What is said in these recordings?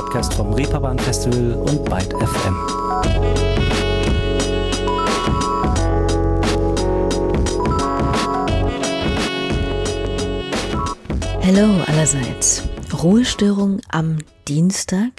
Podcast vom Reeperbahn Festival und Byte FM. Hallo allerseits. Ruhestörung am Dienstag.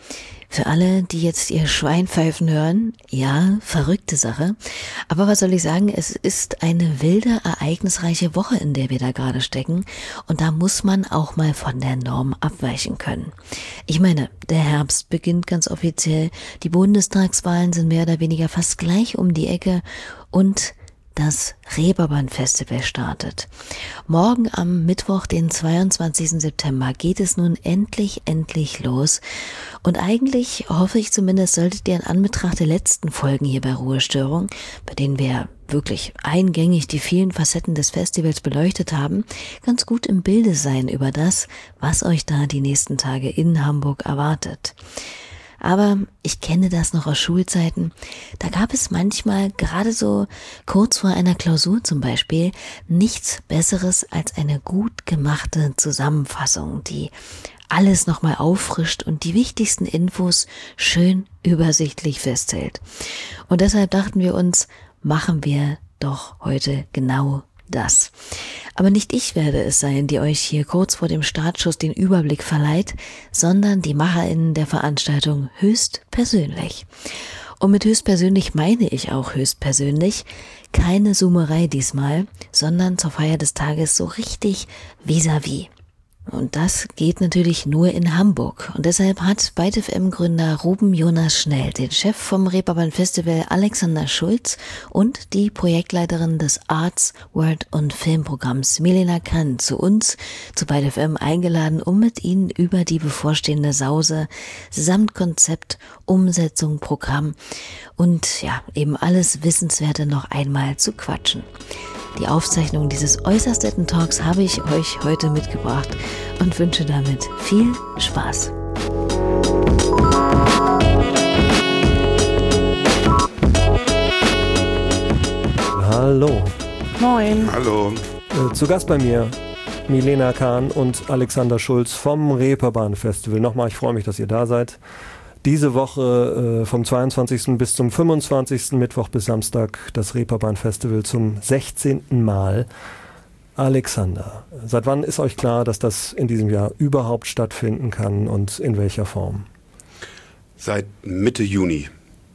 Für alle, die jetzt ihr Schweinpfeifen hören, ja, verrückte Sache. Aber was soll ich sagen, es ist eine wilde, ereignisreiche Woche, in der wir da gerade stecken. Und da muss man auch mal von der Norm abweichen können. Ich meine, der Herbst beginnt ganz offiziell. Die Bundestagswahlen sind mehr oder weniger fast gleich um die Ecke. Und das Reeperbahn Festival startet. Morgen am Mittwoch, den 22. September, geht es nun endlich los. Und eigentlich hoffe ich zumindest, solltet ihr in Anbetracht der letzten Folgen hier bei Ruhestörung, bei denen wir wirklich eingängig die vielen Facetten des Festivals beleuchtet haben, ganz gut im Bilde sein über das, was euch da die nächsten Tage in Hamburg erwartet. Aber ich kenne das noch aus Schulzeiten. Da gab es manchmal, gerade so kurz vor einer Klausur zum Beispiel, nichts Besseres als eine gut gemachte Zusammenfassung, die alles nochmal auffrischt und die wichtigsten Infos schön übersichtlich festhält. Und deshalb dachten wir uns, machen wir doch heute genau das. Aber nicht ich werde es sein, die euch hier kurz vor dem Startschuss den Überblick verleiht, sondern die MacherInnen der Veranstaltung höchstpersönlich. Und mit höchstpersönlich meine ich auch höchstpersönlich keine Zoomerei diesmal, sondern zur Feier des Tages so richtig vis-à-vis. Und das geht natürlich nur in Hamburg. Und deshalb hat Byte FM-Gründer Ruben Jonas Schnell den Chef vom Reeperbahn Festival Alexander Schulz und die Projektleiterin des Arts, Word und Filmprogramms Milena Kann zu uns, zu Byte FM eingeladen, um mit ihnen über die bevorstehende Sause samt Konzept, Umsetzung, Programm und ja, eben alles Wissenswerte noch einmal zu quatschen. Die Aufzeichnung dieses äußerst netten Talks habe ich euch heute mitgebracht und wünsche damit viel Spaß. Hallo. Moin. Hallo. Zu Gast bei mir Milena Kann und Alexander Schulz vom Reeperbahn Festival. Nochmal, ich freue mich, dass ihr da seid. Diese Woche vom 22. bis zum 25. Mittwoch bis Samstag das Reeperbahn Festival zum 16. Mal. Alexander, seit wann ist euch klar, dass das in diesem Jahr überhaupt stattfinden kann und in welcher Form? Seit Mitte Juni.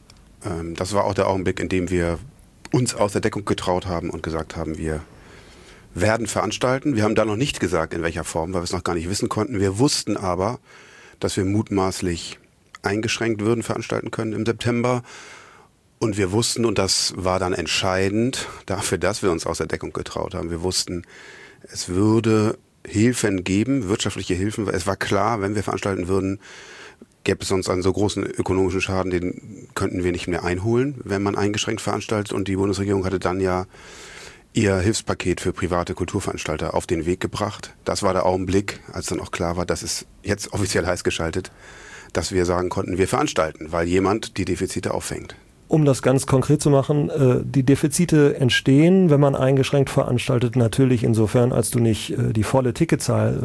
Das war auch der Augenblick, in dem wir uns aus der Deckung getraut haben und gesagt haben, wir werden veranstalten. Wir haben da noch nicht gesagt, in welcher Form, weil wir es noch gar nicht wissen konnten. Wir wussten aber, dass wir mutmaßlich eingeschränkt würden veranstalten können im September. Und wir wussten, und das war dann entscheidend dafür, dass wir uns aus der Deckung getraut haben, wir wussten, es würde Hilfen geben, wirtschaftliche Hilfen. Es war klar, wenn wir veranstalten würden, gäbe es sonst einen so großen ökonomischen Schaden, den könnten wir nicht mehr einholen, wenn man eingeschränkt veranstaltet. Und die Bundesregierung hatte dann ja ihr Hilfspaket für private Kulturveranstalter auf den Weg gebracht. Das war der Augenblick, als dann auch klar war, das ist jetzt offiziell heiß geschaltet, dass wir sagen konnten, wir veranstalten, weil jemand die Defizite auffängt. Um das ganz konkret zu machen, die Defizite entstehen, wenn man eingeschränkt veranstaltet, natürlich insofern, als du nicht die volle Ticketzahl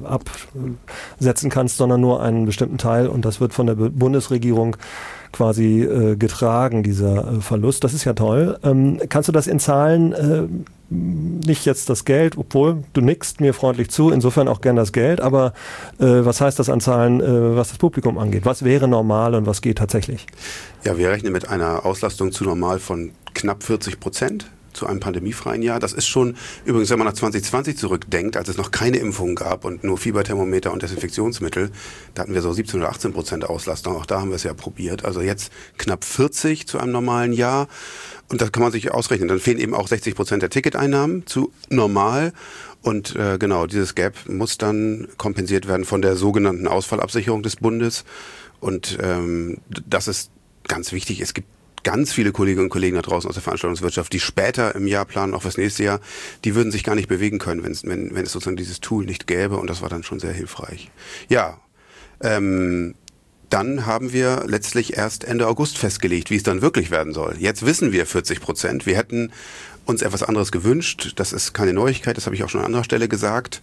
absetzen kannst, sondern nur einen bestimmten Teil, und das wird von der Bundesregierung quasi getragen, dieser Verlust. Das ist ja toll. Kannst du das in Zahlen, nicht jetzt das Geld, obwohl du nickst mir freundlich zu, insofern auch gern das Geld, aber was heißt das an Zahlen, was das Publikum angeht? Was wäre normal und was geht tatsächlich? Ja, wir rechnen mit einer Auslastung zu normal von knapp 40% zu einem pandemiefreien Jahr. Das ist schon, übrigens, wenn man nach 2020 zurückdenkt, als es noch keine Impfungen gab und nur Fieberthermometer und Desinfektionsmittel, da hatten wir so 17 oder 18% Auslastung. Auch da haben wir es ja probiert. Also jetzt knapp 40 zu einem normalen Jahr. Und das kann man sich ausrechnen. Dann fehlen eben auch 60% der Ticketeinnahmen zu normal. Und genau, dieses Gap muss dann kompensiert werden von der sogenannten Ausfallabsicherung des Bundes. Und das ist ganz wichtig. Es gibt ganz viele Kolleginnen und Kollegen da draußen aus der Veranstaltungswirtschaft, die später im Jahr planen, auch fürs nächste Jahr, die würden sich gar nicht bewegen können, wenn es sozusagen dieses Tool nicht gäbe. Und das war dann schon sehr hilfreich. Ja, dann haben wir letztlich erst Ende August festgelegt, wie es dann wirklich werden soll. Jetzt wissen wir 40%. Wir hätten uns etwas anderes gewünscht. Das ist keine Neuigkeit, das habe ich auch schon an anderer Stelle gesagt.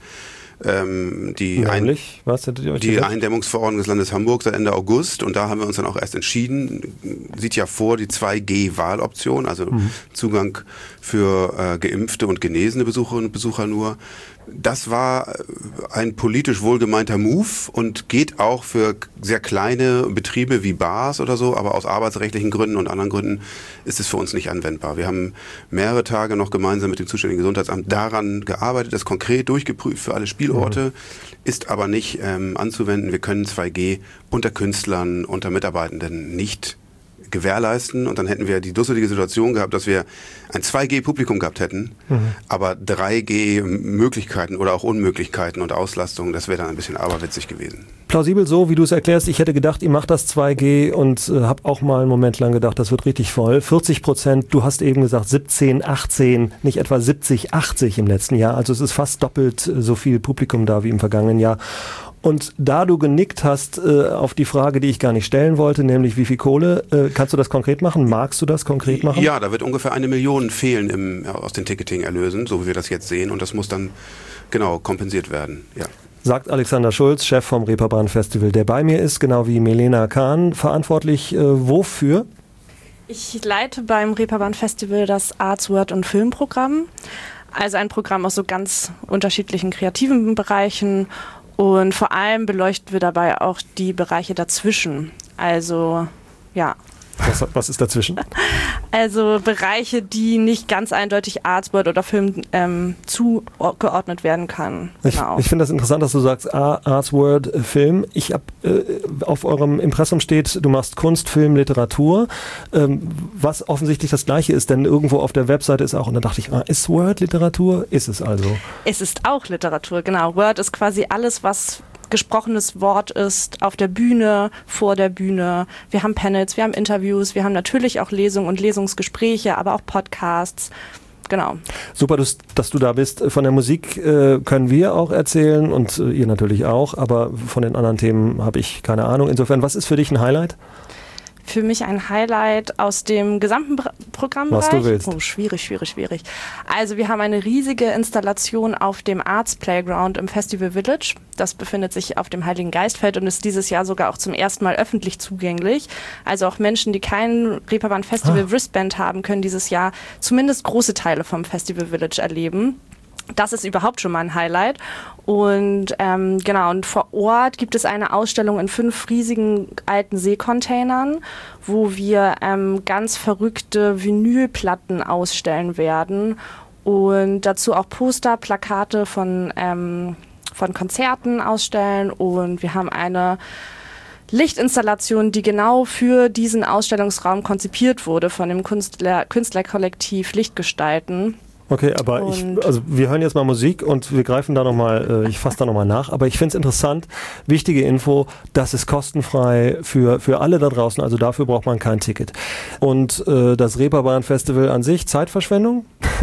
Die Eindämmungsverordnung des Landes Hamburg seit Ende August, und da haben wir uns dann auch erst entschieden, sieht ja vor die 2G-Wahloption, also Zugang für geimpfte und genesene Besucherinnen und Besucher nur. Das war ein politisch wohlgemeinter Move und geht auch für sehr kleine Betriebe wie Bars oder so, aber aus arbeitsrechtlichen Gründen und anderen Gründen ist es für uns nicht anwendbar. Wir haben mehrere Tage noch gemeinsam mit dem zuständigen Gesundheitsamt daran gearbeitet, das konkret durchgeprüft für alle Spielorte, ist aber nicht anzuwenden. Wir können 2G unter Künstlern, unter Mitarbeitenden nicht gewährleisten, und dann hätten wir die dusselige Situation gehabt, dass wir ein 2G-Publikum gehabt hätten, aber 3G-Möglichkeiten oder auch Unmöglichkeiten und Auslastungen, das wäre dann ein bisschen aberwitzig gewesen. Plausibel so, wie du es erklärst. Ich hätte gedacht, ihr macht das 2G und habe auch mal einen Moment lang gedacht, das wird richtig voll. 40%, du hast eben gesagt 17, 18, nicht etwa 70, 80 im letzten Jahr. Also es ist fast doppelt so viel Publikum da wie im vergangenen Jahr. Und da du genickt hast auf die Frage, die ich gar nicht stellen wollte, nämlich wie viel Kohle, kannst du das konkret machen? Magst du das konkret machen? Ja, da wird ungefähr 1 Million fehlen aus den Ticketing-Erlösen, so wie wir das jetzt sehen, und das muss dann genau kompensiert werden. Ja. Sagt Alexander Schulz, Chef vom Reeperbahn Festival, der bei mir ist, genau wie Milena Kahn, verantwortlich wofür? Ich leite beim Reeperbahn Festival das Arts, Word und Filmprogramm, also ein Programm aus so ganz unterschiedlichen kreativen Bereichen. Und vor allem beleuchten wir dabei auch die Bereiche dazwischen. Also, ja. Was ist dazwischen? Also Bereiche, die nicht ganz eindeutig Arts, Word oder Film zugeordnet werden kann. Genau. Ich finde das interessant, dass du sagst Arts, Word, Film. Ich habe auf eurem Impressum steht, du machst Kunst, Film, Literatur, was offensichtlich das Gleiche ist, denn irgendwo auf der Webseite ist auch, und da dachte ich, ist Word Literatur? Ist es also? Es ist auch Literatur, genau. Word ist quasi alles, was gesprochenes Wort ist, auf der Bühne, vor der Bühne. Wir haben Panels, wir haben Interviews, wir haben natürlich auch Lesungen und Lesungsgespräche, aber auch Podcasts. Genau. Super, dass du da bist. Von der Musik können wir auch erzählen und ihr natürlich auch, aber von den anderen Themen habe ich keine Ahnung. Insofern, was ist für dich ein Highlight? Für mich ein Highlight aus dem gesamten Programmbereich. Was du willst. Oh, schwierig. Also wir haben eine riesige Installation auf dem Arts Playground im Festival Village. Das befindet sich auf dem Heiligen Geistfeld und ist dieses Jahr sogar auch zum ersten Mal öffentlich zugänglich. Also auch Menschen, die kein Reeperbahn Festival Wristband haben, können dieses Jahr zumindest große Teile vom Festival Village erleben. Das ist überhaupt schon mal ein Highlight. Und genau, und vor Ort gibt es eine Ausstellung in 5 riesigen alten Seekontainern, wo wir ganz verrückte Vinylplatten ausstellen werden und dazu auch Poster, Plakate von Konzerten ausstellen. Und wir haben eine Lichtinstallation, die genau für diesen Ausstellungsraum konzipiert wurde von dem Künstlerkollektiv Lichtgestalten. Okay, aber wir hören jetzt mal Musik und wir greifen da nochmal, ich fasse da nochmal nach, aber ich finde es interessant, wichtige Info, das ist kostenfrei für alle da draußen, also dafür braucht man kein Ticket. Und das Reeperbahn Festival an sich, Zeitverschwendung?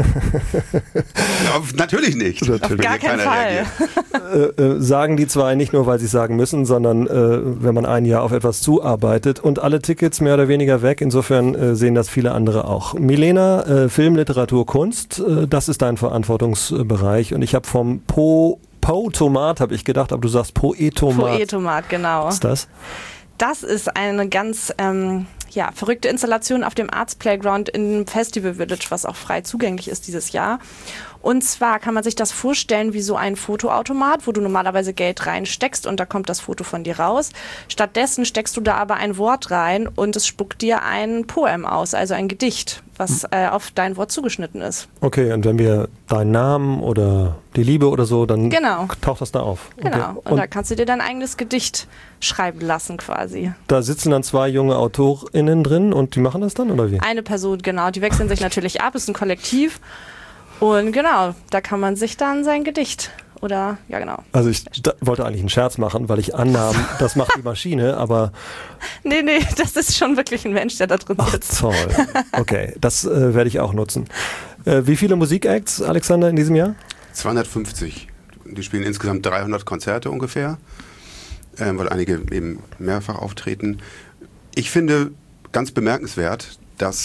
Ja, natürlich nicht. Auf gar keinen Fall. Sagen die zwei nicht nur, weil sie es sagen müssen, sondern wenn man ein Jahr auf etwas zuarbeitet und alle Tickets mehr oder weniger weg, insofern sehen das viele andere auch. Milena, Film, Literatur, Kunst, das ist dein Verantwortungsbereich und ich habe vom Po-Tomat habe ich gedacht, aber du sagst Poetomat. Poetomat, genau. Was ist das? Das ist eine ganz verrückte Installation auf dem Arts Playground im Festival Village, was auch frei zugänglich ist dieses Jahr. Und zwar kann man sich das vorstellen wie so ein Fotoautomat, wo du normalerweise Geld reinsteckst und da kommt das Foto von dir raus. Stattdessen steckst du da aber ein Wort rein und es spuckt dir ein Poem aus, also ein Gedicht, was auf dein Wort zugeschnitten ist. Okay, und wenn wir deinen Namen oder die Liebe oder so, dann taucht das da auf. Genau, okay. Und da kannst du dir dein eigenes Gedicht schreiben lassen quasi. Da sitzen dann 2 junge AutorInnen drin und die machen das dann, oder wie? Eine Person, genau, die wechseln sich natürlich ab, ist ein Kollektiv. Und genau, da kann man sich dann sein Gedicht oder, ja genau. Also ich wollte eigentlich einen Scherz machen, weil ich annahm, das macht die Maschine, aber... Nee, das ist schon wirklich ein Mensch, der da drin sitzt. Ach toll, okay, das werde ich auch nutzen. Wie viele Musikacts, Alexander, in diesem Jahr? 250. Die spielen insgesamt 300 Konzerte ungefähr, weil einige eben mehrfach auftreten. Ich finde ganz bemerkenswert, dass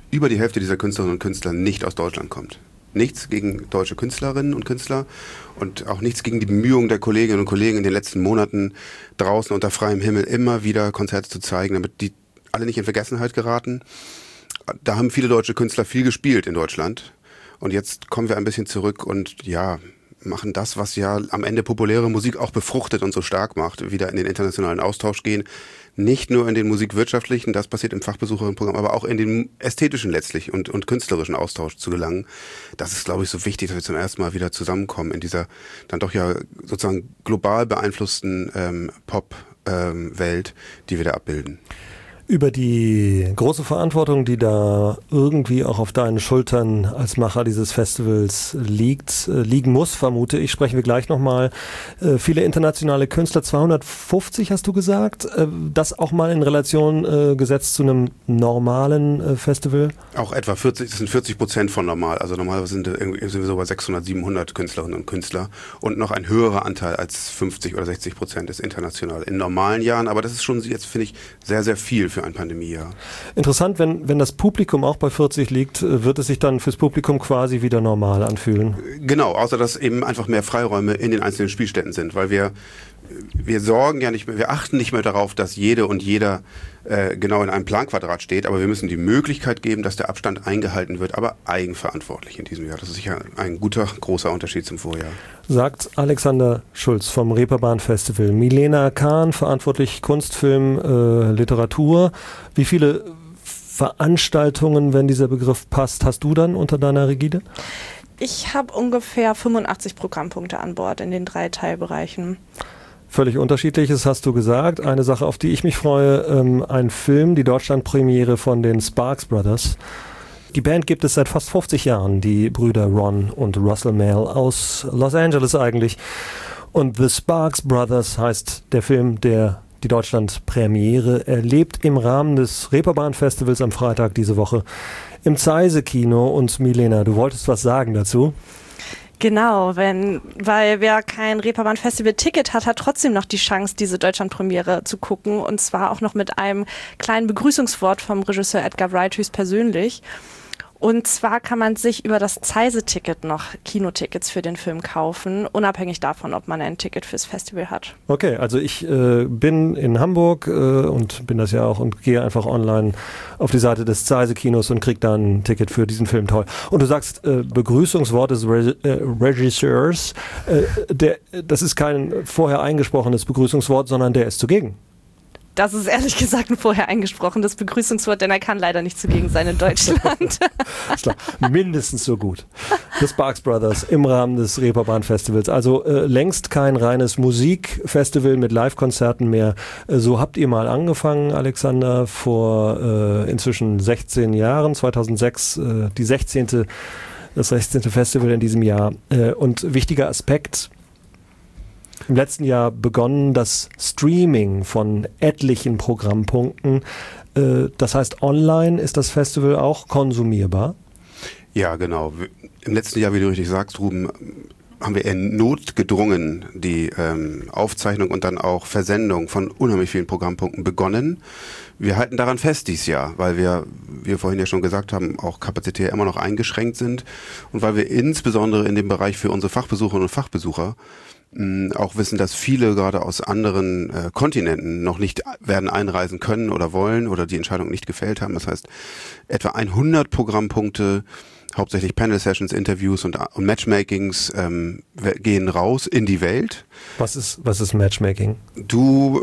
über die Hälfte dieser Künstlerinnen und Künstler nicht aus Deutschland kommt. Nichts gegen deutsche Künstlerinnen und Künstler und auch nichts gegen die Bemühungen der Kolleginnen und Kollegen in den letzten Monaten draußen unter freiem Himmel immer wieder Konzerte zu zeigen, damit die alle nicht in Vergessenheit geraten. Da haben viele deutsche Künstler viel gespielt in Deutschland und jetzt kommen wir ein bisschen zurück und machen das, was ja am Ende populäre Musik auch befruchtet und so stark macht, wieder in den internationalen Austausch gehen. Nicht nur in den musikwirtschaftlichen, das passiert im Fachbesucherinnenprogramm, aber auch in den ästhetischen letztlich und künstlerischen Austausch zu gelangen. Das ist, glaube ich, so wichtig, dass wir zum ersten Mal wieder zusammenkommen in dieser dann doch ja sozusagen global beeinflussten Pop-Welt, die wir da abbilden. Über die große Verantwortung, die da irgendwie auch auf deinen Schultern als Macher dieses Festivals liegen muss, vermute ich, sprechen wir gleich nochmal. Viele internationale Künstler, 250 hast du gesagt, das auch mal in Relation gesetzt zu einem normalen Festival? Auch etwa 40, das sind 40% von normal, also normalerweise sind wir so bei 600, 700 Künstlerinnen und Künstler und noch ein höherer Anteil als 50 oder 60% ist international in normalen Jahren, aber das ist schon jetzt, finde ich, sehr, sehr viel für ein Pandemiejahr. Interessant, wenn das Publikum auch bei 40 liegt, wird es sich dann fürs Publikum quasi wieder normal anfühlen? Genau, außer dass eben einfach mehr Freiräume in den einzelnen Spielstätten sind, weil wir sorgen ja nicht mehr, wir achten nicht mehr darauf, dass jede und jeder genau in einem Planquadrat steht, aber wir müssen die Möglichkeit geben, dass der Abstand eingehalten wird, aber eigenverantwortlich in diesem Jahr. Das ist sicher ein guter, großer Unterschied zum Vorjahr. Sagt Alexander Schulz vom Reeperbahn Festival. Milena Kahn, verantwortlich Kunst, Film, Literatur. Wie viele Veranstaltungen, wenn dieser Begriff passt, hast du dann unter deiner Rigide? Ich habe ungefähr 85 Programmpunkte an Bord in den 3 Teilbereichen. Völlig unterschiedliches hast du gesagt. Eine Sache, auf die ich mich freue, ein Film, die Deutschlandpremiere von den Sparks Brothers. Die Band gibt es seit fast 50 Jahren, die Brüder Ron und Russell Mael aus Los Angeles eigentlich. Und The Sparks Brothers heißt der Film, der die Deutschlandpremiere erlebt im Rahmen des Reeperbahn Festivals am Freitag diese Woche im Zeise-Kino. Und Milena, du wolltest was sagen dazu? Genau, weil wer kein Reeperbahn-Festival-Ticket hat, hat trotzdem noch die Chance, diese Deutschlandpremiere zu gucken. Und zwar auch noch mit einem kleinen Begrüßungswort vom Regisseur Edgar Wright höchstpersönlich. Und zwar kann man sich über das Zeise-Ticket noch Kinotickets für den Film kaufen, unabhängig davon, ob man ein Ticket fürs Festival hat. Okay, also ich bin in Hamburg und bin das ja auch und gehe einfach online auf die Seite des Zeise-Kinos und kriege dann ein Ticket für diesen Film. Toll. Und du sagst, Begrüßungswort des Regisseurs, das ist kein vorher eingesprochenes Begrüßungswort, sondern der ist zugegen. Das ist ehrlich gesagt ein vorher eingesprochenes Begrüßungswort, denn er kann leider nicht zugegen sein in Deutschland. Klar, mindestens so gut. The Sparks Brothers im Rahmen des Reeperbahn Festivals. Also längst kein reines Musikfestival mit Live-Konzerten mehr. So habt ihr mal angefangen, Alexander, vor inzwischen 16 Jahren, 2006, das 16. Festival in diesem Jahr. Und wichtiger Aspekt, im letzten Jahr begonnen das Streaming von etlichen Programmpunkten. Das heißt, online ist das Festival auch konsumierbar? Ja, genau. Im letzten Jahr, wie du richtig sagst, Ruben, haben wir in Not gedrungen, die Aufzeichnung und dann auch Versendung von unheimlich vielen Programmpunkten begonnen. Wir halten daran fest dieses Jahr, weil wir, wie wir vorhin ja schon gesagt haben, auch kapazitär immer noch eingeschränkt sind und weil wir insbesondere in dem Bereich für unsere Fachbesucherinnen und Fachbesucher auch wissen, dass viele gerade aus anderen Kontinenten noch nicht werden einreisen können oder wollen oder die Entscheidung nicht gefällt haben. Das heißt, etwa 100 Programmpunkte, hauptsächlich Panel-Sessions, Interviews und Matchmakings gehen raus in die Welt. Was ist Matchmaking? Du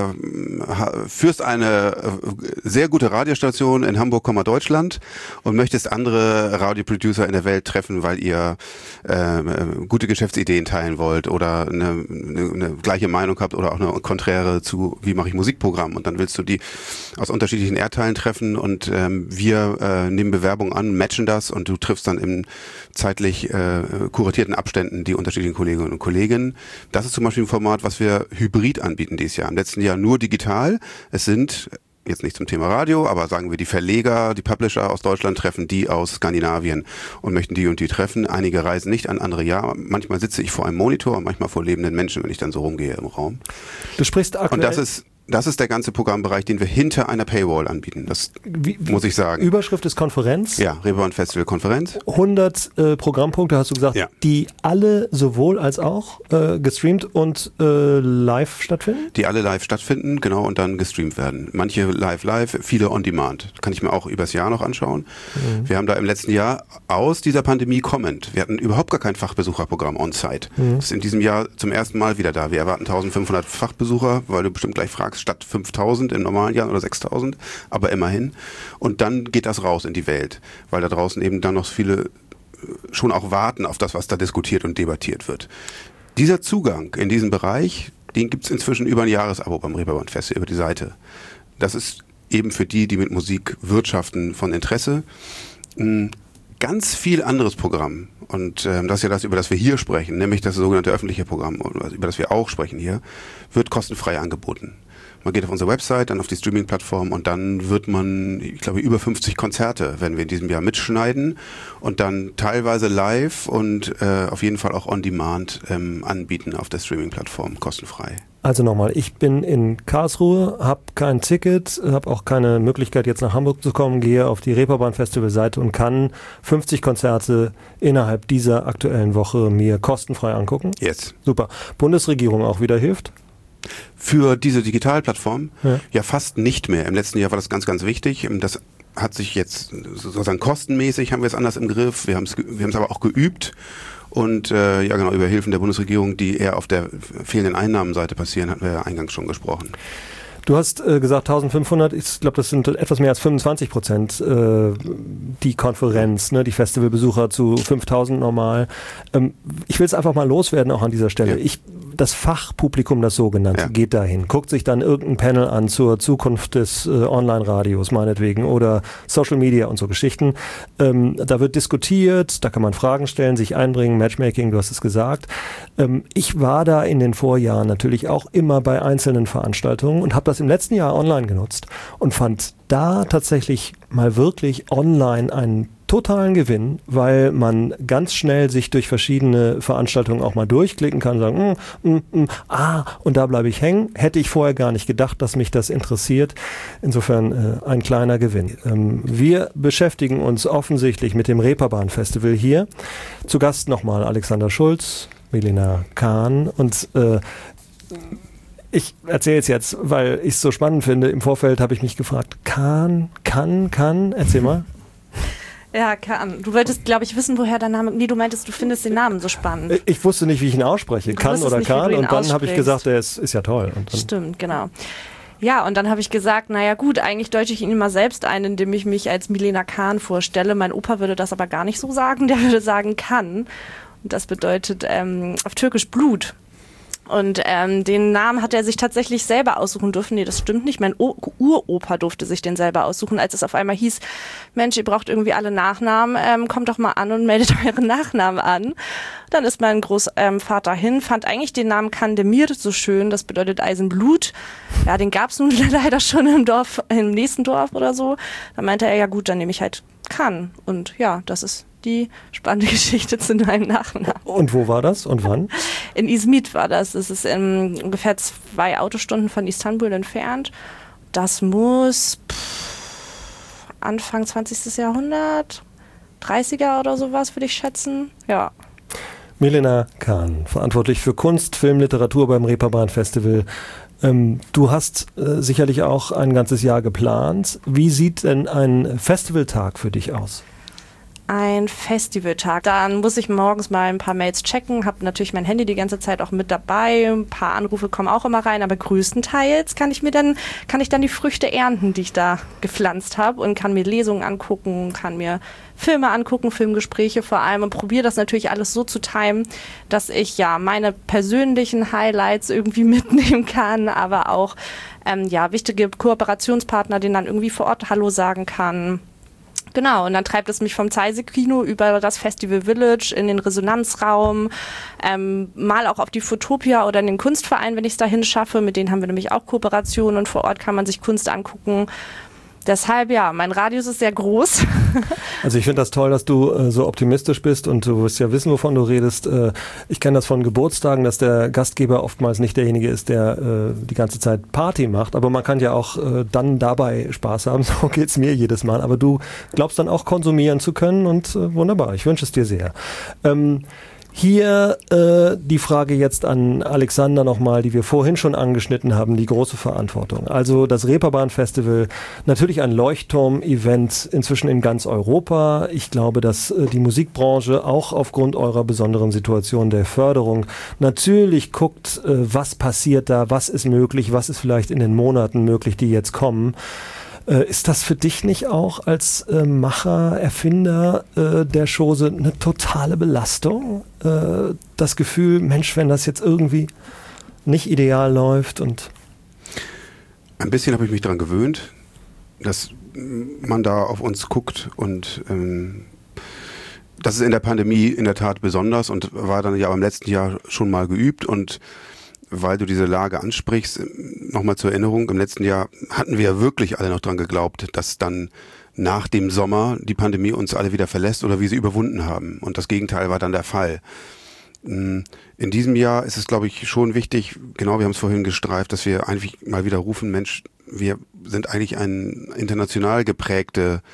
führst eine sehr gute Radiostation in Hamburg, Deutschland und möchtest andere Radioproducer in der Welt treffen, weil ihr gute Geschäftsideen teilen wollt oder eine gleiche Meinung habt oder auch eine konträre zu, wie mache ich Musikprogramm, und dann willst du die aus unterschiedlichen Erdteilen treffen und wir nehmen Bewerbungen an, matchen das und du triffst dann in zeitlich kuratierten Abständen die unterschiedlichen Kolleginnen und Kollegen. Das ist zum Beispiel ein Format, was wir hybrid anbieten dieses Jahr. Im letzten Jahr nur digital. Es sind, jetzt nicht zum Thema Radio, aber sagen wir, die Verleger, die Publisher aus Deutschland treffen die aus Skandinavien und möchten die und die treffen. Einige reisen nicht an, andere ja. Manchmal sitze ich vor einem Monitor und manchmal vor lebenden Menschen, wenn ich dann so rumgehe im Raum. Du sprichst aktuell... Und das ist das ist der ganze Programmbereich, den wir hinter einer Paywall anbieten. Das muss ich sagen. Überschrift ist Konferenz. Ja, Reeperbahn Festival Konferenz. 100 Programmpunkte, hast du gesagt, ja. Die alle sowohl als auch gestreamt und live stattfinden? Die alle live stattfinden, genau, und dann gestreamt werden. Manche live, viele on demand. Kann ich mir auch übers Jahr noch anschauen. Mhm. Wir haben da im letzten Jahr aus dieser Pandemie kommend, wir hatten überhaupt gar kein Fachbesucherprogramm on-site. Das ist in diesem Jahr zum ersten Mal wieder da. Wir erwarten 1500 Fachbesucher, weil du bestimmt gleich fragst, statt 5000 in normalen Jahren oder 6000, aber immerhin. Und dann geht das raus in die Welt, weil da draußen eben dann noch viele schon auch warten auf das, was da diskutiert und debattiert wird. Dieser Zugang in diesen Bereich, den gibt es inzwischen über ein Jahresabo beim Reeperbahn Festival über die Seite. Das ist eben für die mit Musik wirtschaften, von Interesse. Ganz viel anderes Programm, und das ist ja das, über das wir hier sprechen, nämlich das sogenannte öffentliche Programm, über das wir auch sprechen hier, wird kostenfrei angeboten. Man geht auf unsere Website, dann auf die Streaming-Plattform und dann wird man, ich glaube, über 50 Konzerte werden wir in diesem Jahr mitschneiden und dann teilweise live und auf jeden Fall auch on demand anbieten auf der Streaming-Plattform, kostenfrei. Also nochmal, ich bin in Karlsruhe, habe kein Ticket, habe auch keine Möglichkeit jetzt nach Hamburg zu kommen, gehe auf die Reeperbahn Festival-Seite und kann 50 Konzerte innerhalb dieser aktuellen Woche mir kostenfrei angucken. Yes. Super. Bundesregierung auch wieder hilft? Für diese Digitalplattform? Ja, fast nicht mehr. Im letzten Jahr war das ganz, ganz wichtig. Das hat sich jetzt sozusagen kostenmäßig, haben wir es anders im Griff. Wir haben es aber auch geübt. Und ja genau, über Hilfen der Bundesregierung, die eher auf der fehlenden Einnahmenseite passieren, hatten wir ja eingangs schon gesprochen. Du hast gesagt 1500, ich glaube, das sind etwas mehr als 25% die Konferenz, ne, die Festivalbesucher zu 5000 normal. Ich will es einfach mal loswerden, auch an dieser Stelle. Ja. Das Fachpublikum, das sogenannte, geht dahin, guckt sich dann irgendein Panel an zur Zukunft des Online-Radios meinetwegen oder Social Media und so Geschichten. Da wird diskutiert, da kann man Fragen stellen, sich einbringen, Matchmaking, du hast es gesagt. Ich war da in den Vorjahren natürlich auch immer bei einzelnen Veranstaltungen und habe das im letzten Jahr online genutzt und fand da tatsächlich mal wirklich online einen totalen Gewinn, weil man ganz schnell sich durch verschiedene Veranstaltungen auch mal durchklicken kann, sagen, und da bleibe ich hängen. Hätte ich vorher gar nicht gedacht, dass mich das interessiert. Insofern ein kleiner Gewinn. Wir beschäftigen uns offensichtlich mit dem Reeperbahn Festival hier. Zu Gast nochmal Alexander Schulz, Milena Kahn und ich erzähle es jetzt, weil ich es so spannend finde. Im Vorfeld habe ich mich gefragt, Kahn, erzähl mal. Ja, Kahn. Du wolltest, glaube ich, wissen, woher der Name... Nee, du meintest, du findest den Namen so spannend. Ich wusste nicht, wie ich ihn ausspreche. Kahn oder Kahn. Und dann habe ich gesagt, der ist ja toll. Und dann stimmt, genau. Ja, und dann habe ich gesagt, naja gut, eigentlich deute ich ihn immer selbst ein, indem ich mich als Milena Kahn vorstelle. Mein Opa würde das aber gar nicht so sagen. Der würde sagen Kan. Und das bedeutet auf Türkisch Blut. Und den Namen hat er sich tatsächlich selber aussuchen dürfen. Nee, das stimmt nicht. Mein Uropa durfte sich den selber aussuchen, als es auf einmal hieß, Mensch, ihr braucht irgendwie alle Nachnamen, kommt doch mal an und meldet euren Nachnamen an. Dann ist mein Großvater hin, fand eigentlich den Namen Kandemir so schön, das bedeutet Eisenblut. Ja, den gab's nun leider schon im nächsten Dorf oder so. Dann meinte er, ja gut, dann nehme ich halt Kan. Und ja, das ist die spannende Geschichte zu meinem Nachnamen. Und wo war das und wann? In Izmit war das. Das ist ungefähr 2 Autostunden von Istanbul entfernt. Das muss Anfang 20. Jahrhundert, 30er oder sowas, würde ich schätzen. Ja. Milena Kahn, verantwortlich für Kunst, Film, Literatur beim Reeperbahn Festival. Du hast sicherlich auch ein ganzes Jahr geplant. Wie sieht denn ein Festivaltag für dich aus? Ein Festivaltag. Dann muss ich morgens mal ein paar Mails checken, habe natürlich mein Handy die ganze Zeit auch mit dabei. Ein paar Anrufe kommen auch immer rein, aber größtenteils kann ich dann die Früchte ernten, die ich da gepflanzt habe und kann mir Lesungen angucken, kann mir Filme angucken, Filmgespräche vor allem und probiere das natürlich alles so zu timen, dass ich ja meine persönlichen Highlights irgendwie mitnehmen kann, aber auch wichtige Kooperationspartner, denen dann irgendwie vor Ort Hallo sagen kann. Genau, und dann treibt es mich vom Zeise-Kino über das Festival Village in den Resonanzraum, mal auch auf die Fotopia oder in den Kunstverein, wenn ich es dahin schaffe. Mit denen haben wir nämlich auch Kooperationen und vor Ort kann man sich Kunst angucken. Deshalb, ja, mein Radius ist sehr groß. Also ich finde das toll, dass du so optimistisch bist und du wirst ja wissen, wovon du redest. Ich kenne das von Geburtstagen, dass der Gastgeber oftmals nicht derjenige ist, der die ganze Zeit Party macht, aber man kann ja auch dann dabei Spaß haben, so geht's mir jedes Mal. Aber du glaubst dann auch konsumieren zu können und wunderbar, ich wünsche es dir sehr. Hier die Frage jetzt an Alexander nochmal, die wir vorhin schon angeschnitten haben, die große Verantwortung. Also das Reeperbahn-Festival, natürlich ein Leuchtturm-Event inzwischen in ganz Europa. Ich glaube, dass die Musikbranche auch aufgrund eurer besonderen Situation der Förderung natürlich guckt, was passiert da, was ist möglich, was ist vielleicht in den Monaten möglich, die jetzt kommen. Ist das für dich nicht auch als Macher, Erfinder der Chose eine totale Belastung? Das Gefühl, Mensch, wenn das jetzt irgendwie nicht ideal läuft und... Ein bisschen habe ich mich daran gewöhnt, dass man da auf uns guckt und das ist in der Pandemie in der Tat besonders und war dann ja im letzten Jahr schon mal geübt und weil du diese Lage ansprichst, nochmal zur Erinnerung, im letzten Jahr hatten wir wirklich alle noch dran geglaubt, dass dann nach dem Sommer die Pandemie uns alle wieder verlässt oder wir sie überwunden haben. Und das Gegenteil war dann der Fall. In diesem Jahr ist es, glaube ich, schon wichtig, genau, wir haben es vorhin gestreift, dass wir eigentlich mal wieder rufen, Mensch, wir sind eigentlich eine international geprägte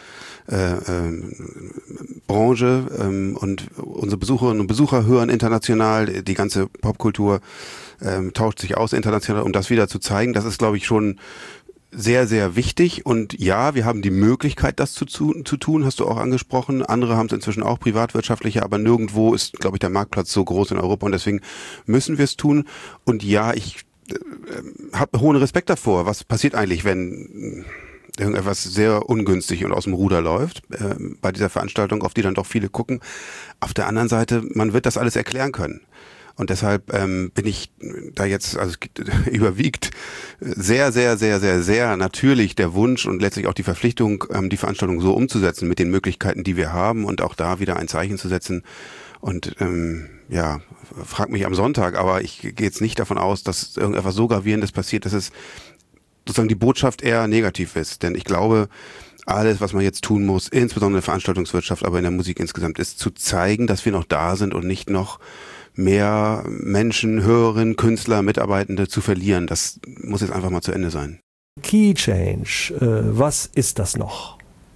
Branche und unsere Besucherinnen und Besucher hören international, die ganze Popkultur tauscht sich aus international, um das wieder zu zeigen. Das ist, glaube ich, schon sehr, sehr wichtig. Und ja, wir haben die Möglichkeit, das zu tun, hast du auch angesprochen. Andere haben es inzwischen auch privatwirtschaftlicher, aber nirgendwo ist, glaube ich, der Marktplatz so groß in Europa und deswegen müssen wir es tun. Und ja, ich habe hohen Respekt davor. Was passiert eigentlich, wenn irgendetwas sehr ungünstig und aus dem Ruder läuft bei dieser Veranstaltung, auf die dann doch viele gucken. Auf der anderen Seite, man wird das alles erklären können. Und deshalb bin ich da jetzt, also überwiegt sehr, sehr, sehr, sehr, sehr natürlich der Wunsch und letztlich auch die Verpflichtung, die Veranstaltung so umzusetzen mit den Möglichkeiten, die wir haben und auch da wieder ein Zeichen zu setzen. Und ja, frag mich am Sonntag, aber ich gehe jetzt nicht davon aus, dass irgendetwas so Gravierendes passiert, dass es sozusagen die Botschaft eher negativ ist. Denn ich glaube, alles, was man jetzt tun muss, insbesondere in der Veranstaltungswirtschaft, aber in der Musik insgesamt, ist zu zeigen, dass wir noch da sind und nicht noch mehr Menschen, Hörerinnen, Künstler, Mitarbeitende zu verlieren. Das muss jetzt einfach mal zu Ende sein. Key Change, was ist das noch?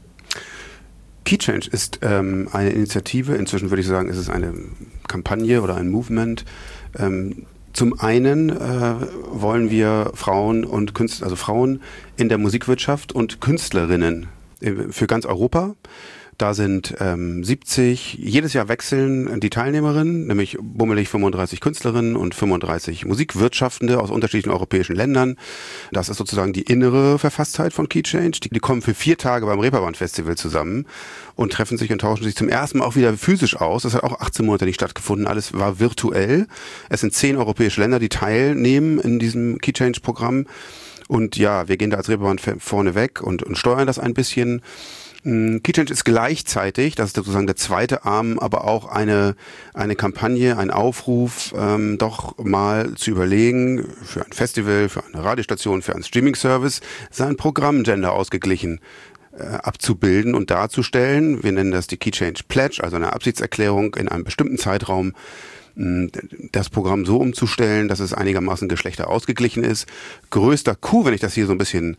Key Change ist eine Initiative, inzwischen würde ich sagen, ist es eine Kampagne oder ein Movement. Zum einen wollen wir Frauen und Künstler, also Frauen in der Musikwirtschaft und Künstlerinnen für ganz Europa. Da sind 70, jedes Jahr wechseln die Teilnehmerinnen, nämlich bummelig 35 Künstlerinnen und 35 Musikwirtschaftende aus unterschiedlichen europäischen Ländern. Das ist sozusagen die innere Verfasstheit von Key Change. Die kommen für 4 Tage beim Reeperbahn-Festival zusammen und treffen sich und tauschen sich zum ersten Mal auch wieder physisch aus. Das hat auch 18 Monate nicht stattgefunden. Alles war virtuell. Es sind 10 europäische Länder, die teilnehmen in diesem Key Change-Programm. Und ja, wir gehen da als Reeperbahn vorne weg und steuern das ein bisschen. Key Change ist gleichzeitig, das ist sozusagen der zweite Arm, aber auch eine Kampagne, ein Aufruf, doch mal zu überlegen, für ein Festival, für eine Radiostation, für einen Streaming-Service, sein Programm gender ausgeglichen abzubilden und darzustellen. Wir nennen das die Key Change Pledge, also eine Absichtserklärung in einem bestimmten Zeitraum, das Programm so umzustellen, dass es einigermaßen Geschlechter ausgeglichen ist. Größter Coup, wenn ich das hier so ein bisschen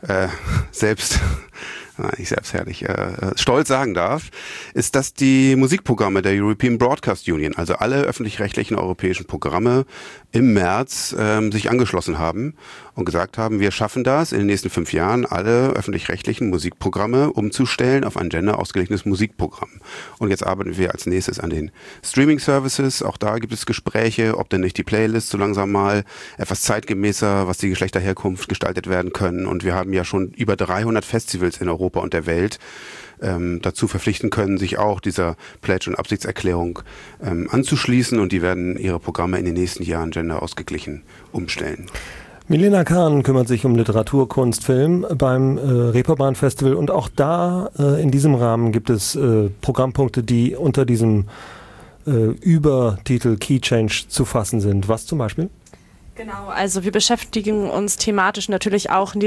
stolz sagen darf, ist, dass die Musikprogramme der European Broadcast Union, also alle öffentlich-rechtlichen europäischen Programme, im März sich angeschlossen haben und gesagt haben, wir schaffen das in den nächsten 5 Jahren, alle öffentlich-rechtlichen Musikprogramme umzustellen auf ein gender ausgeglichenes Musikprogramm. Und jetzt arbeiten wir als nächstes an den Streaming-Services. Auch da gibt es Gespräche, ob denn nicht die Playlists so langsam mal etwas zeitgemäßer, was die Geschlechterherkunft gestaltet werden können. Und wir haben ja schon über 300 Festivals in Europa und der Welt dazu verpflichten können, sich auch dieser Pledge- und Absichtserklärung anzuschließen und die werden ihre Programme in den nächsten Jahren gender ausgeglichen umstellen. Milena Kahn kümmert sich um Literatur, Kunst, Film beim Reeperbahn Festival und auch da in diesem Rahmen gibt es Programmpunkte, die unter diesem Übertitel Key Change zu fassen sind. Was zum Beispiel? Genau, also wir beschäftigen uns thematisch natürlich auch neben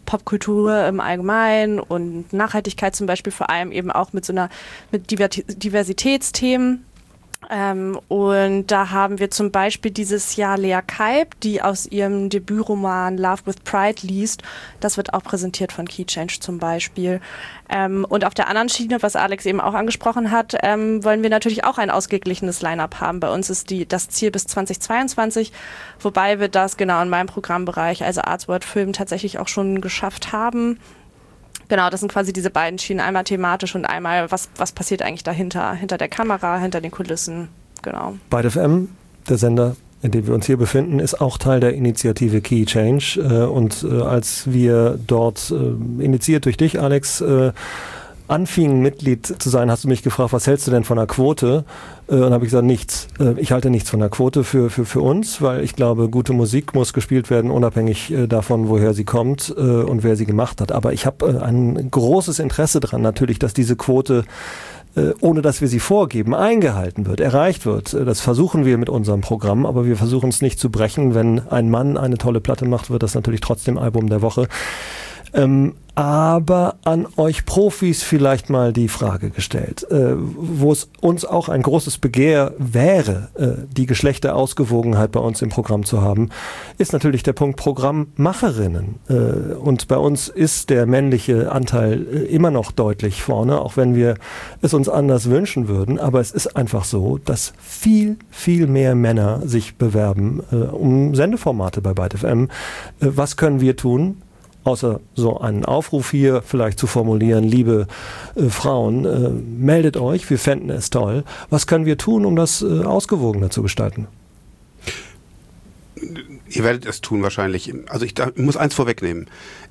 Popkultur im Allgemeinen und Nachhaltigkeit zum Beispiel, vor allem eben auch mit Diversitätsthemen. Und da haben wir zum Beispiel dieses Jahr Lea Kalb, die aus ihrem Debütroman Love with Pride liest. Das wird auch präsentiert von Key Change zum Beispiel. Und auf der anderen Schiene, was Alex eben auch angesprochen hat, wollen wir natürlich auch ein ausgeglichenes Line-Up haben. Bei uns ist das Ziel bis 2022, wobei wir das genau in meinem Programmbereich, also Arts, Word, Film, tatsächlich auch schon geschafft haben. Genau, das sind quasi diese beiden Schienen, einmal thematisch und einmal, was passiert eigentlich dahinter, hinter der Kamera, hinter den Kulissen, genau. Byte FM, der Sender, in dem wir uns hier befinden, ist auch Teil der Initiative Key Change und als wir dort, initiiert durch dich, Alex, anfingen, Mitglied zu sein, hast du mich gefragt, was hältst du denn von der Quote? Und habe ich gesagt, nichts. Ich halte nichts von der Quote für uns, weil ich glaube, gute Musik muss gespielt werden, unabhängig davon, woher sie kommt und wer sie gemacht hat. Aber ich habe ein großes Interesse daran, natürlich, dass diese Quote, ohne dass wir sie vorgeben, eingehalten wird, erreicht wird. Das versuchen wir mit unserem Programm, aber wir versuchen es nicht zu brechen. Wenn ein Mann eine tolle Platte macht, wird das natürlich trotzdem Album der Woche. Aber an euch Profis vielleicht mal die Frage gestellt, wo es uns auch ein großes Begehr wäre, die Geschlechterausgewogenheit bei uns im Programm zu haben, ist natürlich der Punkt Programmmacherinnen. Und bei uns ist der männliche Anteil immer noch deutlich vorne, auch wenn wir es uns anders wünschen würden. Aber es ist einfach so, dass viel, viel mehr Männer sich bewerben um Sendeformate bei Byte FM. Was können wir tun? Außer so einen Aufruf hier vielleicht zu formulieren, liebe Frauen, meldet euch, wir fänden es toll. Was können wir tun, um das ausgewogener zu gestalten? Ihr werdet es tun wahrscheinlich. Also ich muss eins vorwegnehmen.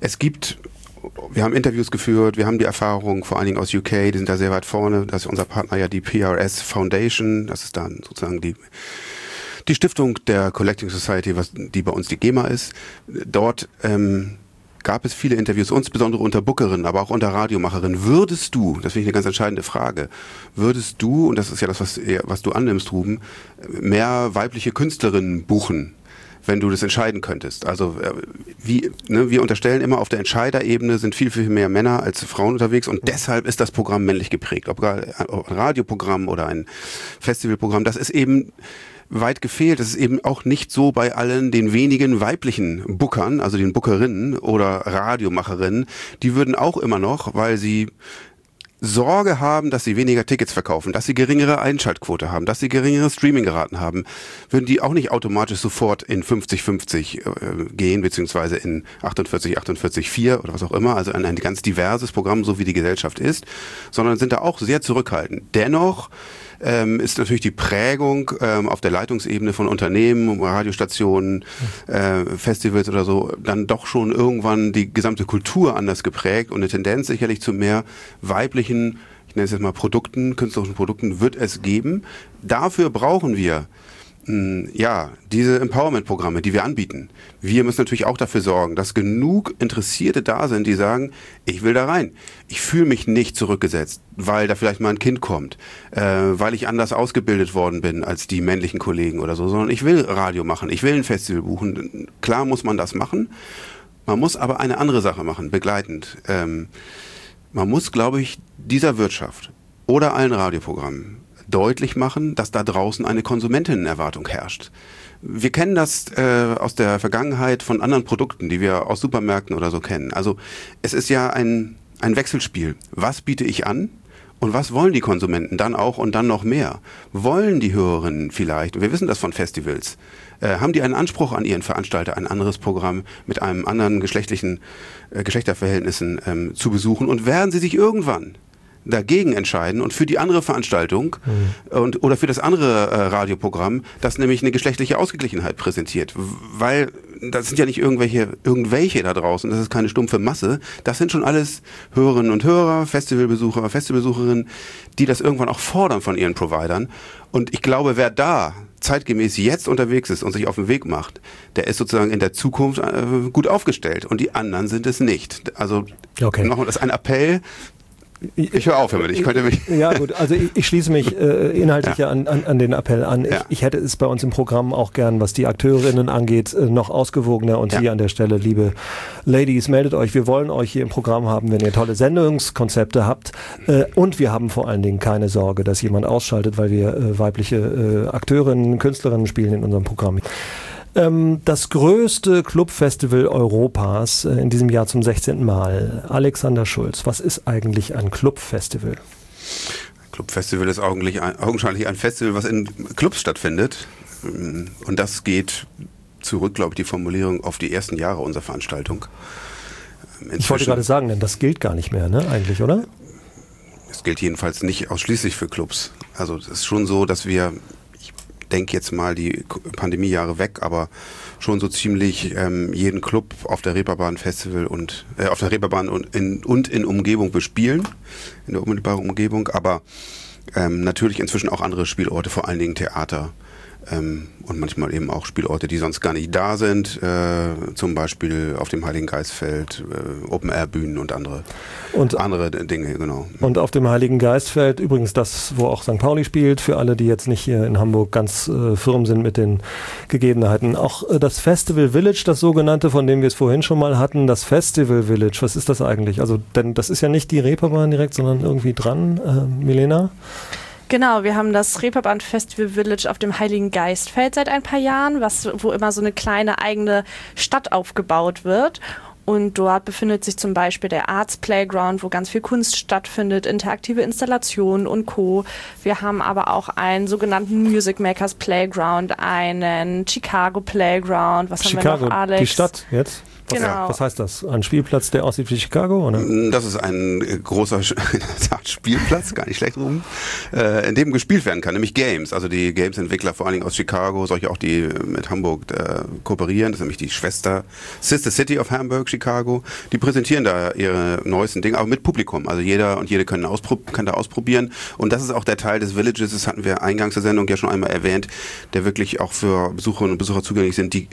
Wir haben Interviews geführt, wir haben die Erfahrung, vor allen Dingen aus UK, die sind da sehr weit vorne. Das ist unser Partner ja die PRS Foundation, das ist dann sozusagen die Stiftung der Collecting Society, die bei uns die GEMA ist. Dort gab es viele Interviews, insbesondere unter Bookerinnen, aber auch unter Radiomacherinnen. Würdest du, das finde ich eine ganz entscheidende Frage, würdest du, und das ist ja das, was du annimmst, Ruben, mehr weibliche Künstlerinnen buchen, wenn du das entscheiden könntest? Also wir unterstellen immer, auf der Entscheiderebene sind viel, viel mehr Männer als Frauen unterwegs und deshalb ist das Programm männlich geprägt. Ob ein Radioprogramm oder ein Festivalprogramm, das ist eben weit gefehlt. Das ist eben auch nicht so bei allen den wenigen weiblichen Bookern, also den Bookerinnen oder Radiomacherinnen. Die würden auch immer noch, weil sie Sorge haben, dass sie weniger Tickets verkaufen, dass sie geringere Einschaltquote haben, dass sie geringere Streamingraten haben, würden die auch nicht automatisch sofort in 50-50 gehen, beziehungsweise in 48-48-4 oder was auch immer, also in ein ganz diverses Programm, so wie die Gesellschaft ist, sondern sind da auch sehr zurückhaltend. Dennoch ist natürlich die Prägung auf der Leitungsebene von Unternehmen, Radiostationen, Festivals oder so, dann doch schon irgendwann die gesamte Kultur anders geprägt und eine Tendenz sicherlich zu mehr weiblichen, ich nenne es jetzt mal Produkten, künstlerischen Produkten, wird es geben. Dafür brauchen wir diese Empowerment-Programme, die wir anbieten. Wir müssen natürlich auch dafür sorgen, dass genug Interessierte da sind, die sagen, ich will da rein. Ich fühle mich nicht zurückgesetzt, weil da vielleicht mal ein Kind kommt, weil ich anders ausgebildet worden bin als die männlichen Kollegen oder so, sondern ich will Radio machen, ich will ein Festival buchen. Klar muss man das machen, man muss aber eine andere Sache machen, begleitend. Man muss, glaube ich, dieser Wirtschaft oder allen Radioprogrammen deutlich machen, dass da draußen eine Konsumentinnenerwartung herrscht. Wir kennen das aus der Vergangenheit von anderen Produkten, die wir aus Supermärkten oder so kennen. Also es ist ja ein Wechselspiel. Was biete ich an und was wollen die Konsumenten dann auch und dann noch mehr? Wollen die Hörerinnen vielleicht, und wir wissen das von Festivals, haben die einen Anspruch an ihren Veranstalter, ein anderes Programm mit einem anderen Geschlechterverhältnissen zu besuchen und werden sie sich irgendwann dagegen entscheiden und für die andere Veranstaltung oder für das andere Radioprogramm, das nämlich eine geschlechtliche Ausgeglichenheit präsentiert. Weil das sind ja nicht irgendwelche da draußen, das ist keine stumpfe Masse, das sind schon alles Hörerinnen und Hörer, Festivalbesucher, Festivalbesucherinnen, die das irgendwann auch fordern von ihren Providern. Und ich glaube, wer da zeitgemäß jetzt unterwegs ist und sich auf den Weg macht, der ist sozusagen in der Zukunft gut aufgestellt und die anderen sind es nicht. Also nochmal, das ist ein Appell, Ich höre auf damit, ich könnte mich... Ja gut, also ich schließe mich inhaltlich an den Appell an. Ja. Ich hätte es bei uns im Programm auch gern, was die Akteurinnen angeht, noch ausgewogener. Und hier an der Stelle, liebe Ladies, meldet euch. Wir wollen euch hier im Programm haben, wenn ihr tolle Sendungskonzepte habt. Und wir haben vor allen Dingen keine Sorge, dass jemand ausschaltet, weil wir weibliche Akteurinnen, Künstlerinnen spielen in unserem Programm. Das größte Clubfestival Europas in diesem Jahr zum 16. Mal. Alexander Schulz, was ist eigentlich ein Clubfestival? Clubfestival ist augenscheinlich ein Festival, was in Clubs stattfindet. Und das geht zurück, glaube ich, die Formulierung auf die ersten Jahre unserer Veranstaltung. Ich wollte gerade sagen, denn das gilt gar nicht mehr, ne, eigentlich, oder? Es gilt jedenfalls nicht ausschließlich für Clubs. Also es ist schon so, dass wir... denke jetzt mal die Pandemiejahre weg, aber schon so ziemlich jeden Club auf der Reeperbahn Festival und auf der Reeperbahn und in Umgebung bespielen, in der unmittelbaren Umgebung, aber natürlich inzwischen auch andere Spielorte, vor allen Dingen Theater. Und manchmal eben auch Spielorte, die sonst gar nicht da sind, zum Beispiel auf dem Heiligen Geistfeld, Open-Air-Bühnen und andere Dinge, genau. Und auf dem Heiligen Geistfeld, übrigens das, wo auch St. Pauli spielt, für alle, die jetzt nicht hier in Hamburg ganz firm sind mit den Gegebenheiten. Auch das Festival Village, das sogenannte, von dem wir es vorhin schon mal hatten, das Festival Village, was ist das eigentlich? Also, denn das ist ja nicht die Reeperbahn direkt, sondern irgendwie dran, Milena? Genau, wir haben das Reeperbahn Festival Village auf dem Heiligen Geistfeld seit ein paar Jahren, wo immer so eine kleine eigene Stadt aufgebaut wird. Und dort befindet sich zum Beispiel der Arts Playground, wo ganz viel Kunst stattfindet, interaktive Installationen und Co. Wir haben aber auch einen sogenannten Music Makers Playground, einen Chicago Playground. Was haben wir noch, Alex? Die Stadt jetzt? Genau. Was heißt das? Ein Spielplatz, der aussieht wie Chicago? Oder? Das ist ein großer Spielplatz, gar nicht schlecht rum, in dem gespielt werden kann, nämlich Games. Also die Games-Entwickler, vor allen Dingen aus Chicago, solche auch, die mit Hamburg kooperieren, das ist nämlich die Schwester Sister City of Hamburg, Chicago. Die präsentieren da ihre neuesten Dinge, aber mit Publikum. Also jeder und jede kann da ausprobieren. Und das ist auch der Teil des Villages, das hatten wir eingangs der Sendung ja schon einmal erwähnt, der wirklich auch für Besucherinnen und Besucher zugänglich sind, die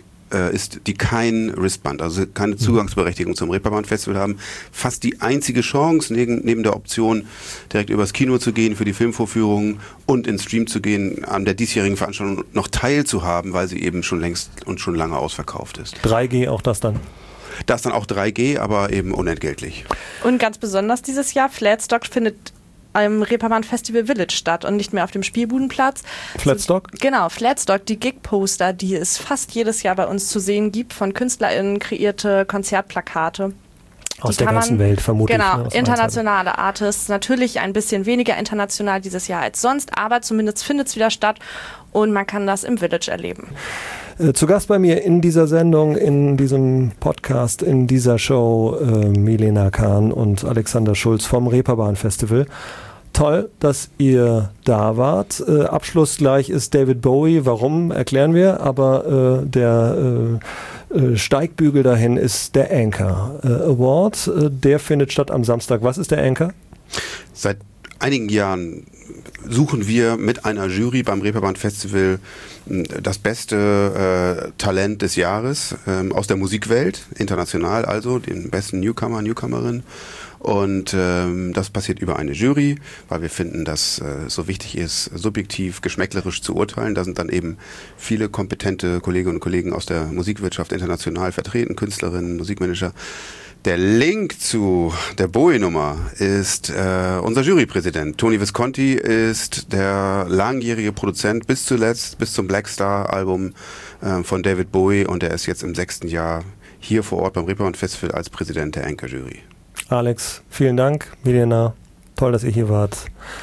kein Wristband, also keine Zugangsberechtigung zum Reeperbahn-Festival haben. Fast die einzige Chance, neben der Option, direkt übers Kino zu gehen für die Filmvorführungen und ins Stream zu gehen, an der diesjährigen Veranstaltung noch teilzuhaben, weil sie eben schon längst und schon lange ausverkauft ist. 3G auch das dann? Das dann auch 3G, aber eben unentgeltlich. Und ganz besonders dieses Jahr, Flatstock findet im Reeperbahn Festival Village statt und nicht mehr auf dem Spielbudenplatz. Flatstock? Genau, Flatstock, die Gig-Poster, die es fast jedes Jahr bei uns zu sehen gibt, von KünstlerInnen kreierte Konzertplakate. Aus der ganzen Welt vermutlich. Genau, ne, internationale Artists, natürlich ein bisschen weniger international dieses Jahr als sonst, aber zumindest findet es wieder statt und man kann das im Village erleben. Zu Gast bei mir in dieser Sendung, in diesem Podcast, in dieser Show Milena Kahn und Alexander Schulz vom Reeperbahn Festival. Toll, dass ihr da wart. Abschluss gleich ist David Bowie. Warum, erklären wir. Aber der Steigbügel dahin ist der Anchor Award. Der findet statt am Samstag. Was ist der Anchor? Seit einigen Jahren suchen wir mit einer Jury beim Reeperbahn Festival das beste Talent des Jahres aus der Musikwelt, international also, den besten Newcomerin. Und das passiert über eine Jury, weil wir finden, dass es so wichtig ist, subjektiv, geschmäcklerisch zu urteilen. Da sind dann eben viele kompetente Kolleginnen und Kollegen aus der Musikwirtschaft international vertreten, Künstlerinnen, Musikmanager. Der Link zu der Bowie-Nummer ist unser Jurypräsident. Tony Visconti ist der langjährige Produzent bis zum Black Star-Album von David Bowie und er ist jetzt im 6. Jahr hier vor Ort beim Reeperbahn Festival als Präsident der Anchor-Jury. Alex, vielen Dank. Milena, toll, dass ihr hier wart.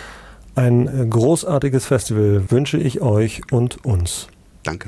Ein großartiges Festival wünsche ich euch und uns. Danke.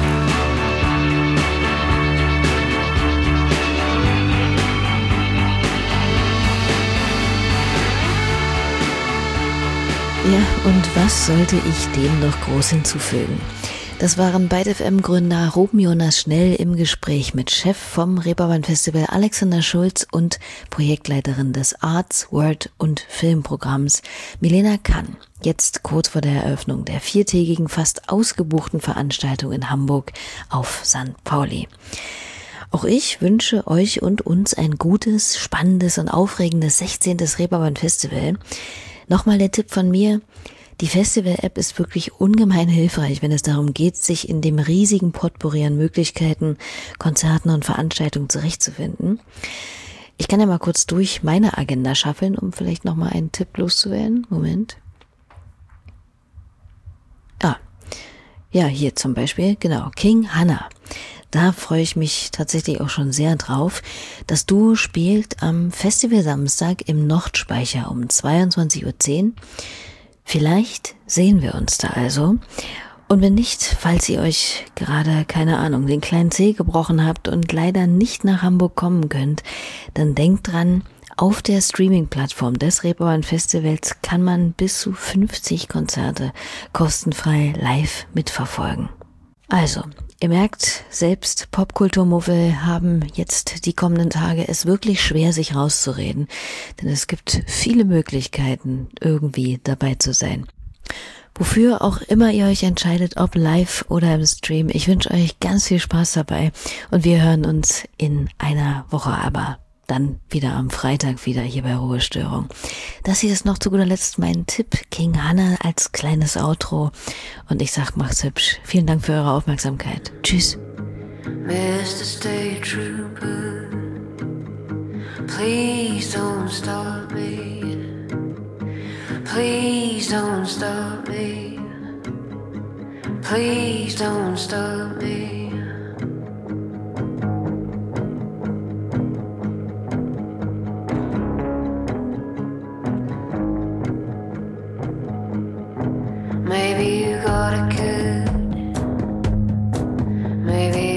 Ja, und was sollte ich dem noch groß hinzufügen? Das waren Byte FM-Gründer Ruben Jonas Schnell im Gespräch mit Chef vom Reeperbahn Festival Alexander Schulz und Projektleiterin des Arts, Word und Filmprogramms Milena Kahn. Jetzt kurz vor der Eröffnung der 4-tägigen, fast ausgebuchten Veranstaltung in Hamburg auf St. Pauli. Auch ich wünsche euch und uns ein gutes, spannendes und aufregendes 16. Reeperbahn Festival. Nochmal der Tipp von mir: Die Festival-App ist wirklich ungemein hilfreich, wenn es darum geht, sich in dem riesigen Potpourri an Möglichkeiten, Konzerten und Veranstaltungen zurechtzufinden. Ich kann ja mal kurz durch meine Agenda schaffeln, um vielleicht nochmal einen Tipp loszuwerden. Moment. Ja, hier zum Beispiel, genau, King Hannah. Da freue ich mich tatsächlich auch schon sehr drauf. Das Duo spielt am Festival Samstag im Nordspeicher um 22:10 Uhr. Vielleicht sehen wir uns da also. Und wenn nicht, falls ihr euch gerade, keine Ahnung, den kleinen Zeh gebrochen habt und leider nicht nach Hamburg kommen könnt, dann denkt dran, auf der Streaming-Plattform des Reeperbahn Festivals kann man bis zu 50 Konzerte kostenfrei live mitverfolgen. Also, ihr merkt, selbst Popkulturmuffel haben jetzt die kommenden Tage es wirklich schwer, sich rauszureden, denn es gibt viele Möglichkeiten, irgendwie dabei zu sein. Wofür auch immer ihr euch entscheidet, ob live oder im Stream, ich wünsche euch ganz viel Spaß dabei und wir hören uns in einer Woche, aber dann wieder am Freitag wieder hier bei Ruhestörung. Das hier ist noch zu guter Letzt mein Tipp, King Hannah als kleines Outro. Und ich sag, macht's hübsch. Vielen Dank für eure Aufmerksamkeit. Tschüss. Mr. State Trooper, please don't stop me. Please don't stop me. Please don't stop me. Maybe you got a kid, maybe